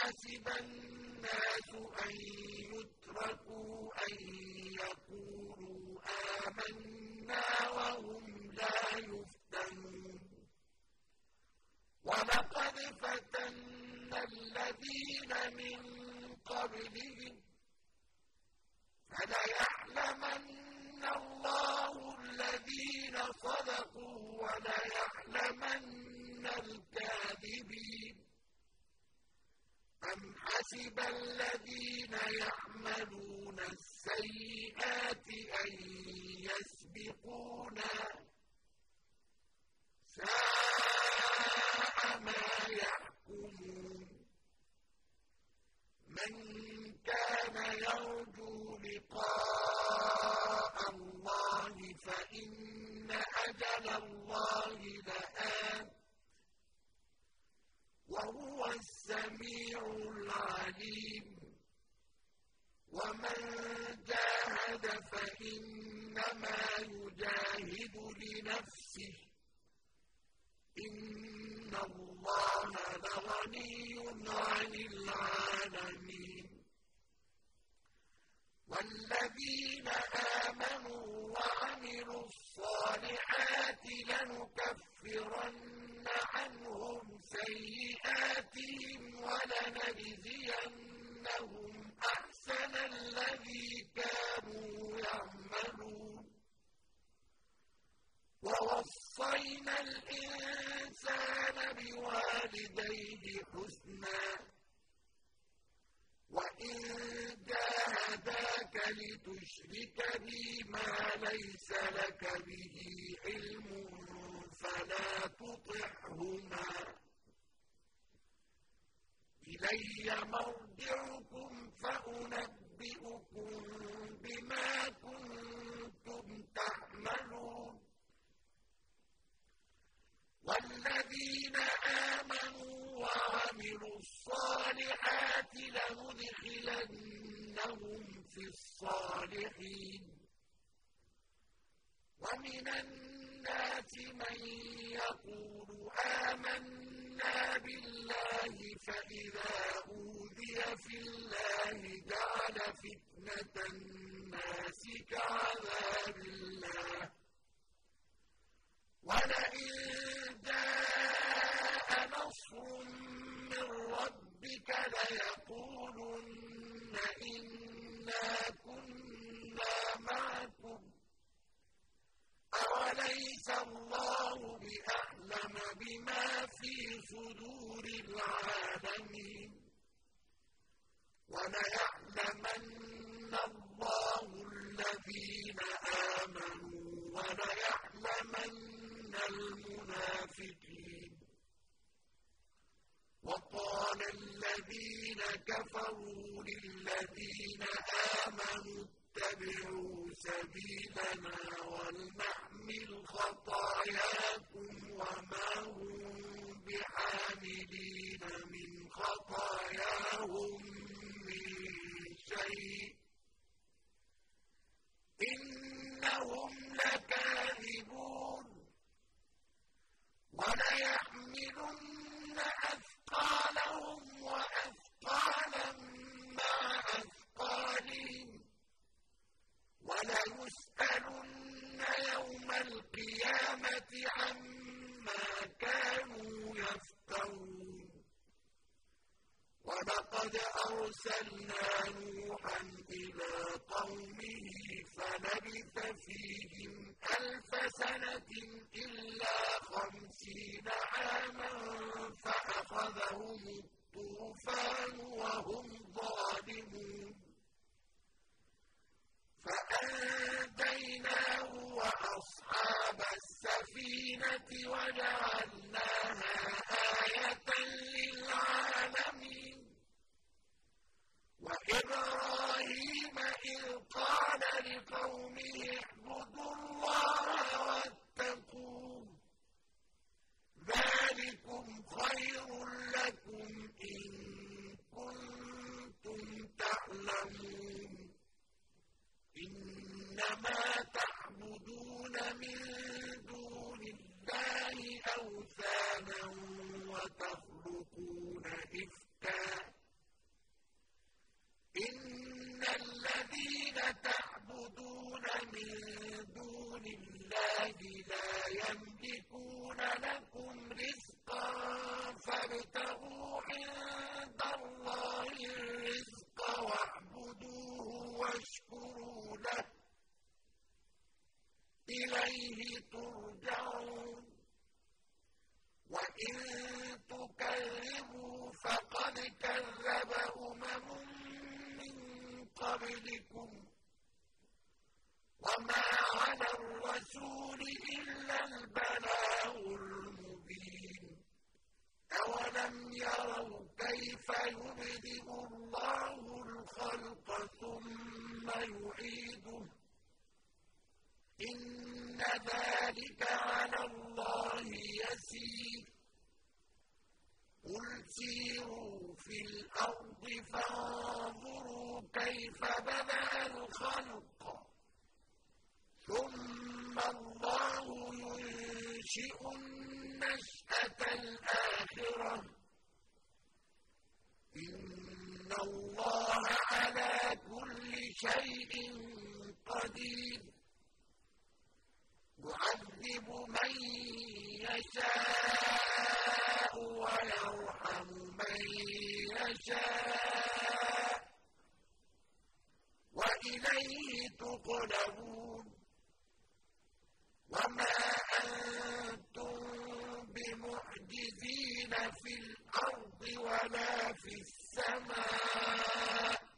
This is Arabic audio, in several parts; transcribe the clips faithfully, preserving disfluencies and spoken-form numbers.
حسب الناس أن يتركوا أن يقولوا آمنا وهم لا يفتنون ولقد فتنا الذين من قبلهم فليعلمن الله الذين صدقوا وليعلمن الكاذبين أم حسب الذين يعملون السيئات أن يسبقونا ساء ما يحكمون من كان يرجو لقاء الله فإن أجل الله لآت وهو السميع العليم ومن جاهد فإنما يجاهد لنفسه إن الله لغني عن العالمين والذين آمنوا وعملوا الصالحات لنكفرن عنهم سيئاتهم ولنجزينهم أحسن الذي كانوا يعملون ووصينا الإنسان بوالديه حسنا وإن جاهداك لتشرك بي ما ليس لك به علم فلا تطعهما إلي مرجعكم فأنبئكم بما كنتم تعملون والذين آمنوا وعملوا الصالحات لندخلنهم في الصالحين ومن الناس من يقول آمنا بالله فإذا أوذي في الله جعل فتنة الناس كعذاب الله ولئن جاء نصر من ربك ليقولن إنا كنا معكم أوليس الله بأعلم بما في صدور العالمين وليعلمن الله الذين آمنوا وليعلمن المنافقين وقال الذين كفروا للذين آمنوا اتبعوا سبيلنا ولنحمل خطاياكم وما هم بحاملين من خطاياهم من شيء إنهم لكاذبون وليحملن أثقالهم وأثقالا مع أثقالهم وليسألن يوم القيامة عما كانوا يفترون ولقد أرسلنا نوحا إلى قومه فلبث فيهم ألف سنة إلا خمسين عاما فأخذهم الطوفان وهم ظالمون فأنجيناه وأصحاب السفينة وجعلناها آية للعالمين وإبراهيم إذ قال لقومه اعبدوا الله واتقوه ذلكم خير لكم إن كنتم تعلمون إنما تعبدون من دون الله أوثانا عِندَ اللَّهِ الرِّزْقَ وَاعْبُدُوهُ وَاشْكُرُوا لَهُ ۖ إِلَيْهِ تُرْجَعُونَ وَإِن تُكَذِّبُوا فَقَدْ كَذَّبَ أُمَمٌ مِّن قَبْلِكُمْ ۖ وَمَا عَلَى الرَّسُولِ إِلَّا الْبَلَاغُ الْمُبِينُ أَوَلَمْ يَرَوْا كَيْفَ يُبْدِئُ اللَّهُ الْخَلْقَ ثُمَّ يُعِيدُهُ ۚ إِنَّ ذَلِكَ عَلَى اللَّهِ يَسِيرٌ قُلْ سِيرُوا فِي الْأَرْضِ فَانظُرُوا كَيْفَ بَدَأَ الْخَلْقَ ثُمَّ اللَّهُ يُنشِئُ النَّشْأَةَ الْآخِرَةَ ۚ إِنَّ اللَّهَ عَلَىٰ كُلِّ شَيْءٍ قَدِيرٌ يُعَذِّبُ مَن يَشَاءُ وَيَرْحَمُ مَن يَشَاءُ ۖ وَإِلَيْهِ تُقْلَبُونَ وَمَا أَنتُم بِمُعْجِزِينَ فِي الْأَرْضِ وَلَا فِي السَّمَاءِ ۖ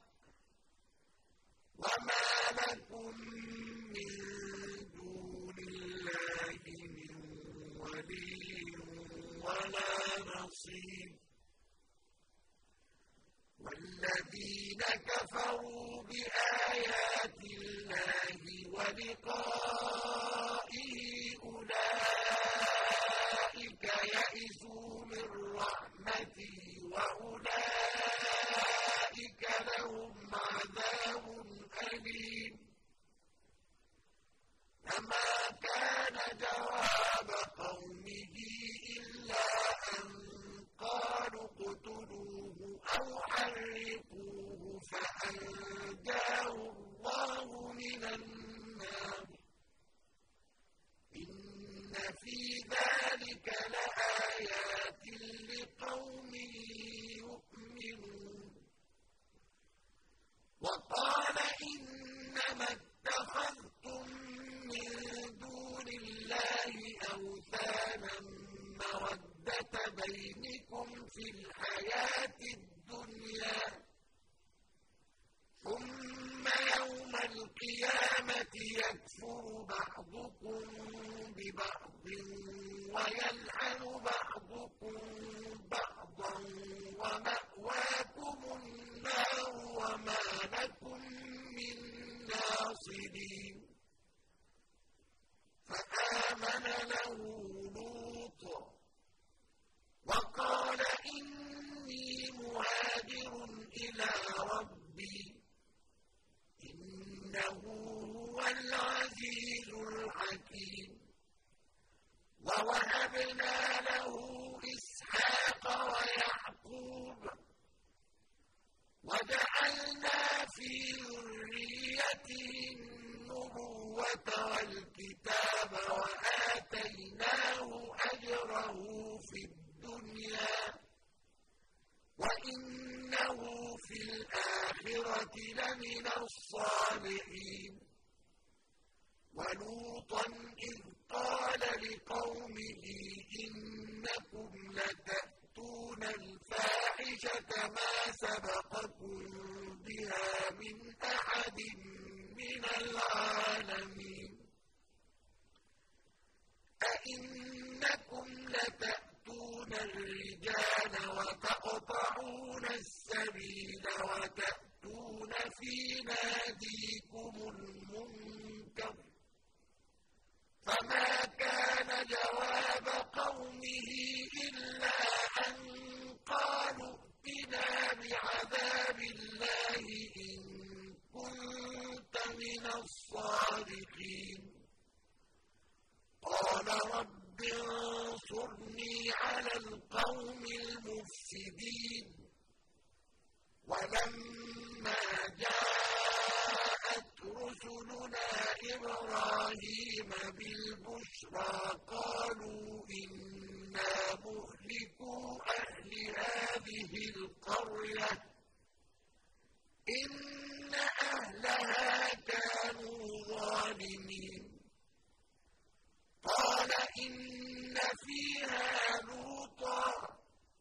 وَمَا لَكُم مِّن دُونِ اللَّهِ مِن وَلِيٍّ وَلَا نَصِيرٍ وَالَّذِينَ كَفَرُوا بِآيَاتِ اللَّهِ وَلِقَائِهِ أُولَٰئِكَ يَئِسُوا مِن رَّحْمَتِي وَأُولَٰئِكَ لَهُمْ عَذَابٌ أَلِيمٌ فَمَا كَانَ جَوَابَ قَوْمِهِ إِلَّا أَن قَالُوا اقْتُلُوهُ أَوْ حَرِّقُوهُ فَأَنجَاهُ اللَّهُ مِنَ النَّارِ ۚ إِنَّ فِي ذَٰلِكَ لَآيَاتٍ لِّقَوْمٍ يُؤْمِنُونَ وَقَالَ إِنَّمَا اتَّخَذْتُم مِّن دُونِ اللَّهِ أَوْثَانًا مَّوَدَّةَ بَيْنِكُمْ فِي الْحَيَاةِ الدُّنْيَا ۖ ثُمَّ يَوْمَ الْقِيَامَةِ يَكْفُرُ بَعْضُكُم بِبَعْضٍ وَيَلْعَنُ بَعْضُكُم بَعْضًا وَمَأْوَاكُمُ النَّارُ وَمَا لَكُم مِّن نَّاصِرِينَ فَآمَنَ لَهُ لُوطٌ وَقَالَ إِنِّي مُهَاجِرٌ إِلَىٰ رَبِّي إِنَّهُ هُوَ الْعَزِيزُ الْحَكِيمُ وَوَهَبْنَا لَهُ إِسْحَاقَ وَيَعْقُوبَ وَجَعَلْنَا فِي ذُرِّيَّتِهِ النُّبُوَّةَ وَالْكِتَابَ وَآتَيْنَاهُ أَجْرَهُ فِي الدُّنْيَا ۖ وَإِنَّهُ فِي الْآخِرَةِ لَمِنَ الصَّالِحِينَ وَلُوطًا إِذْ قَالَ لِقَوْمِهِ إِنَّكُمْ لَتَأْتُونَ الْفَاحِشَةَ مَا سَبَقَكُم بِهَا مِنْ أَحَدٍ مِّنَ الْعَالَمِينَ أَئِنَّكُمْ لَتَأْتُونَ الرِّجَالَ وَتَقْطَعُونَ السَّبِيلَ وَتَأْتُونَ فِي نَادِيكُمُ الْمُنكَرَ ۖ فَمَا كَانَ جَوَابَ قَوْمِهِ إِلَّا أَن قَالُوا ائْتِنَا بِعَذَابِ اللَّهِ إِن كُنتَ مِنَ الصَّادِقِينَ قَالَ رَبِّ انصُرْنِي عَلَى الْقَوْمِ الْمُفْسِدِينَ وَلَمَّا جَاءَتْ رُسُلُنَا إِبْرَاهِيمَ بِالْبُشْرَىٰ قَالُوا إِنَّا مُهْلِكُو أَهْلِ هَٰذِهِ هذه القرية إن أهلها كانوا ظالمين قال إن فيها لوطا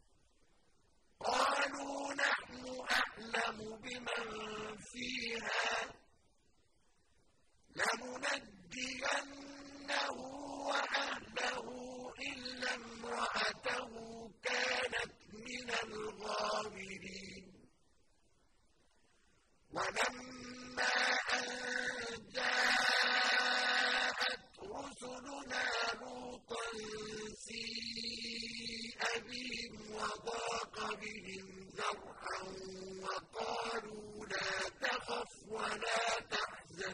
قالوا نحن أعلم بمن فيها لننجينه وأهله إلا امرأته كانت من الغابرين ولما أن جاءت رسلنا لوطا سيء بهم وضاق بهم ذرعا وقالوا لا تخف ولا تحزن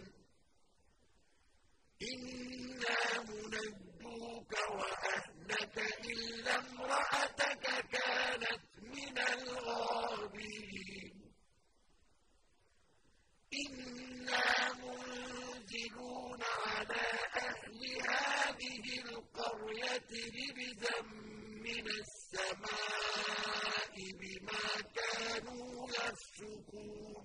إنا منجوك وأهلك إلا امرأتك كانت من الغابرين إنا منزلون على أهل هذه القرية رجزا من السماء بما كانوا يفسقون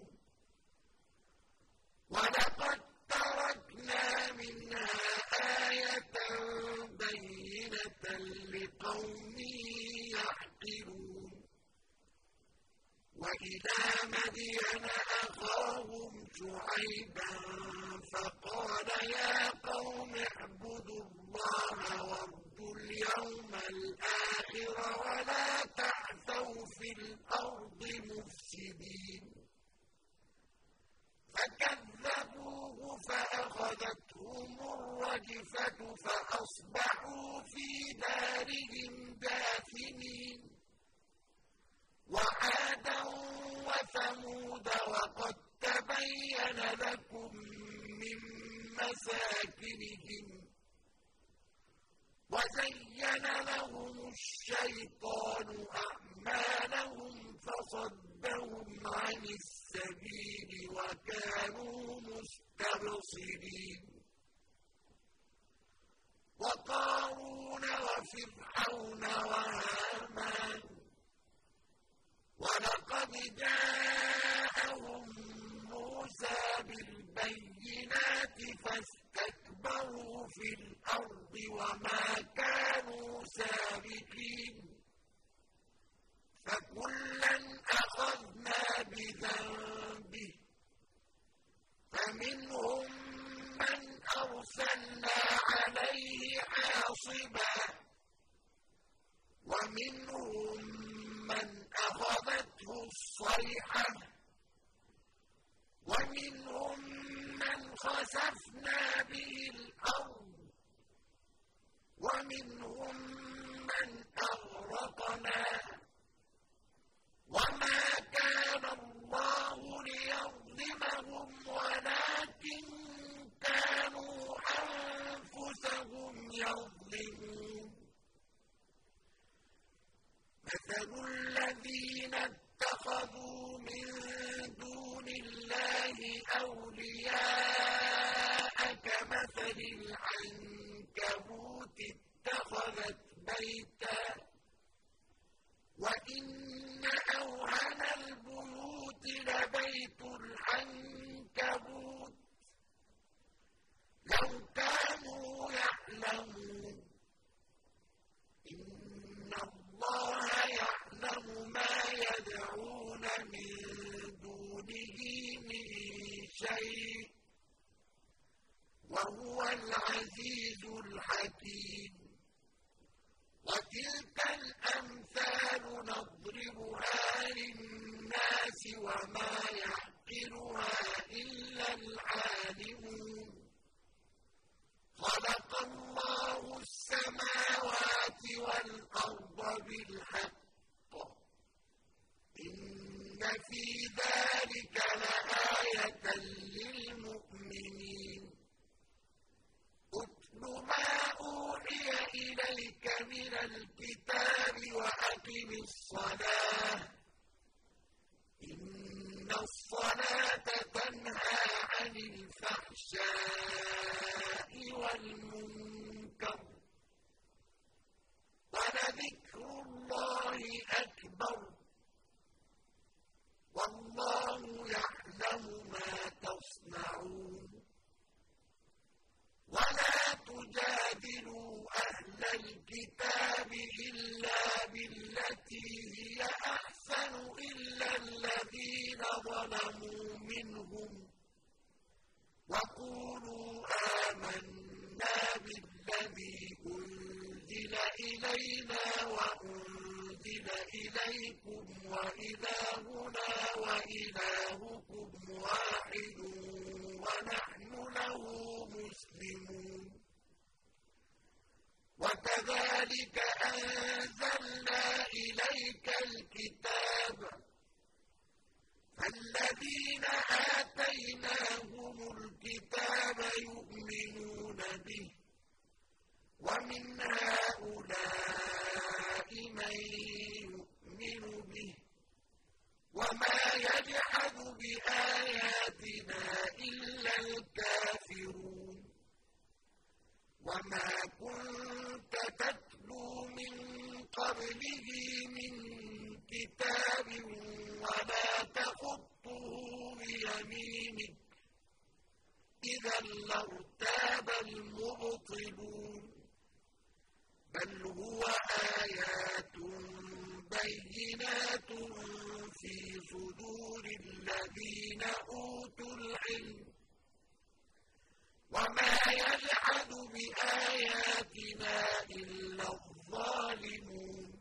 ولقد تركنا منها آية بينة لقوم يعقلون وإلى مدين أخاهم شعيبا فقال يا قوم اعبدوا الله وارجوا اليوم الآخر ولا تعثوا في الأرض مفسدين فكذبوه فأخذتهم الرجفة فأصبحوا في دارهم جاثمين وعادا وثمود وقد تبين لكم من مساكنهم وزين لهم الشيطان أعمالهم فصدهم عن السبيل وكانوا مستبصرين وقارون وفرعون وهامان ولقد جاءهم موسى بالبينات فاستكبروا في الأرض وما كانوا سابقين فكلا أخذنا بذنبه فمنهم من أرسلنا عليه حاصبا ومنهم من أخذته الصيحة ومنهم من خسفنا به الأرض ومنهم من أغرقنا وما كان الله ليظلمهم ولكن كانوا أنفسهم يظلمون مثل الذين اتخذوا من دون الله أولياء كمثل العنكبوت اتخذت بيتا وإن أوهن البيوت لبيت العنكبوت لو كانوا يعلمون إن الله يعلم ما يدعون من دونه من شيء وهو العزيز الحكيم وتلك الأمثال نضربها للناس وما يعقلها إلا العالمون خلق الله السماوات والأرض بالحق إن في ذلك لآية للمؤمنين اتل ما أوحي إليك من الكتاب وأقم الصلاة إن الصلاة تنهى عن الفحشاء والمنكر ولذكر الله أكبر الذين ظلموا منهم وقولوا آمنا بالذي أنزل إلينا وأنزل إليكم وإلهنا وإلهكم واحد ونحن له مسلمون وكذلك أنزلنا إليك الكتاب فالذين آتيناهم الكتاب يؤمنون به ومن هؤلاء من يؤمن به وما يجحد بآياتنا إلا الكافرون وما كنت تتلو من قبله من كتاب ولا تخطه بيمينك إذا لارتاب المبطلون بل هو آيات بينات في صدور الذين أوتوا العلم وما يجحد بآياتنا إلا الظالمون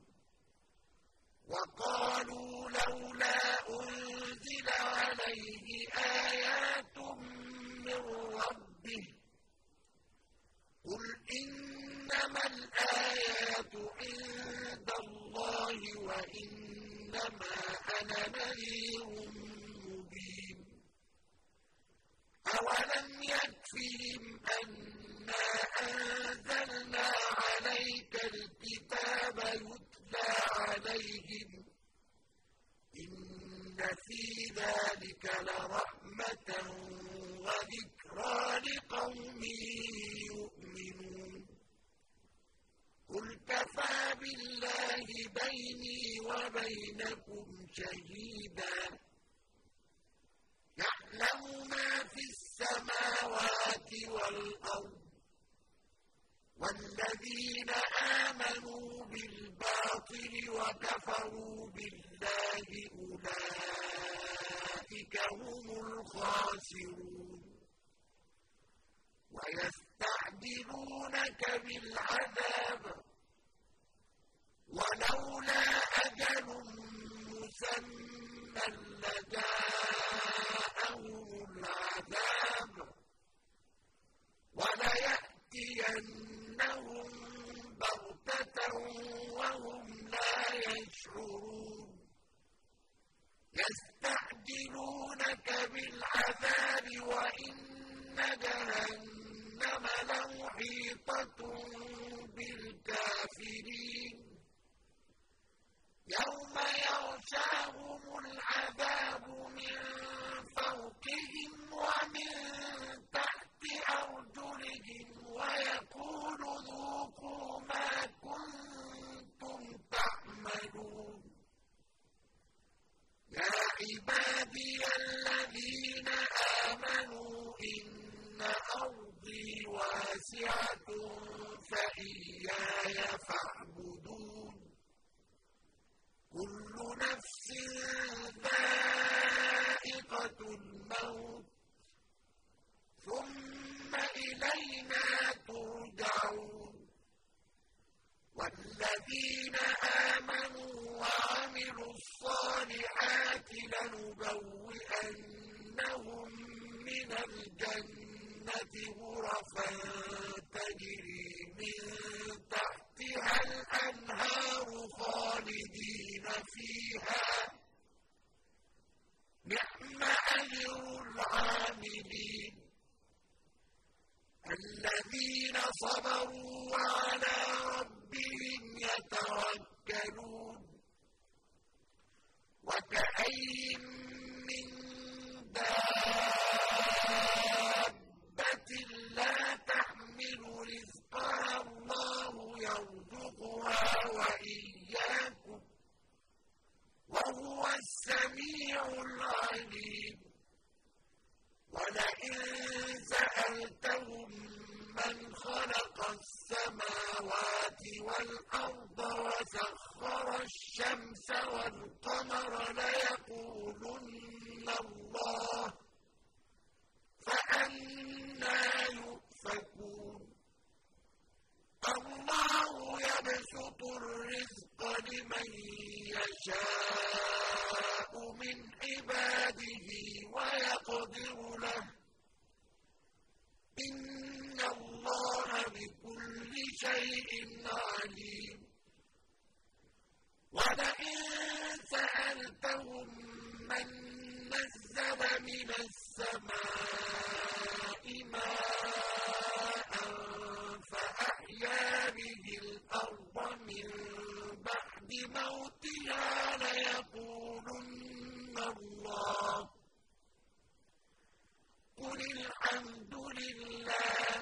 وقالوا لولا أنزل عليه آيات من ربه قل إنما الآيات عند الله وإنما أنا نذير مبين أولم يكفهم أنا أنزلنا عليك الكتاب يتلى عليهم إن في ذلك لرحمة وذكرى لقوم يؤمنون قل كفى بالله بيني وبينكم شهيدا يعلم ما في السماوات والأرض والذين آمنوا بالباطل وكفروا بالله أولئك هم الخاسرون ويستعجلونك بالعذاب ولولا أجل مسمى لجاءهم العذاب وليأتينهم بغتة وهم لا يشعرون يستعجلونك بالعذاب وإن جهنم لمحيطة بالكافرين يوم يغشاهم العذاب من فوقهم ومن تحت أرجلهم ويقول ذوقوا ما كنتم تعملون يا عبادي الذين آمنوا إن أرضي واسعة فإياي فاعبدون كل نفس ذائقة الموت ثم إلينا ترجعون والذين آمنوا وعملوا الصالحات لنبوئنهم من الجنة غرفا تجري من تحتها الأنهار خالدين فيها نعم أجر العاملين الذين صبروا وعلى ربهم يتوكلون وكأين من دابة لا تحمل رزقها الله يرزقها وإياكم وهو السميع العليم ولئن سألتهم من خلق السماوات والأرض وسخر الشمس والقمر ليقولن بيده ويقدر له إن الله بكل شيء عليم ولئن سألتهم من نزل من السماء ماء فأحيا به الأرض من بعد موتها ليقولن الله قل الحمد لله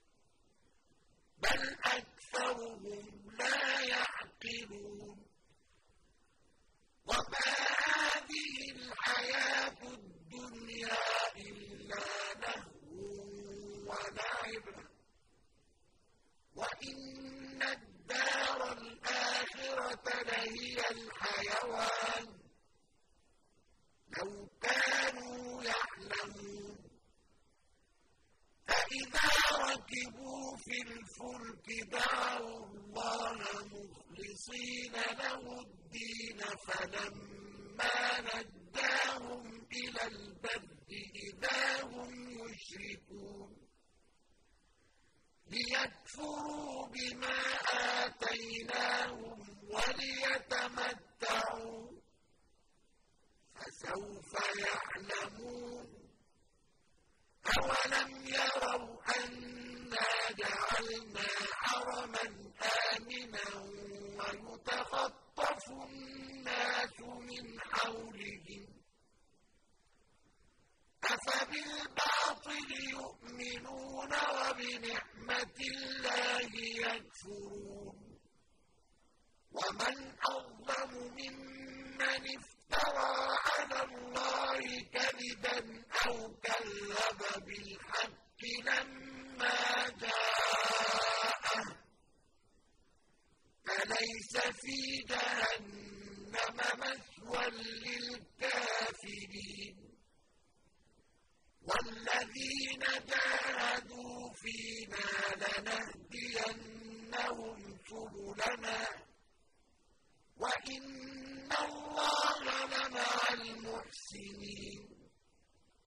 بل أكثرهم لا يعقلون وما هذه الحياة الدنيا إلا لهو ولعب وإن الدار الآخرة لهي الحيوان لو كانوا يعلمون فإذا ركبوا في الفلك دعوا الله مخلصين له الدين فلما نجاهم إلى البر إذا هم يشركون ليكفروا بما آتيناهم وليتمتعوا فسوف يعلمون أولم يروا أنا جعلنا حرما آمنا ويتخطف الناس من حولهم أفبالباطل يؤمنون وبنعمة الله يكفرون ومن أظلم ممن افترى على الله كذبا أو كذب بالحق لما جاءه أليس في جهنم مثوى للكافرين والذين جاهدوا فينا لنهدينهم سبلنا وإن الله لمع المحسنين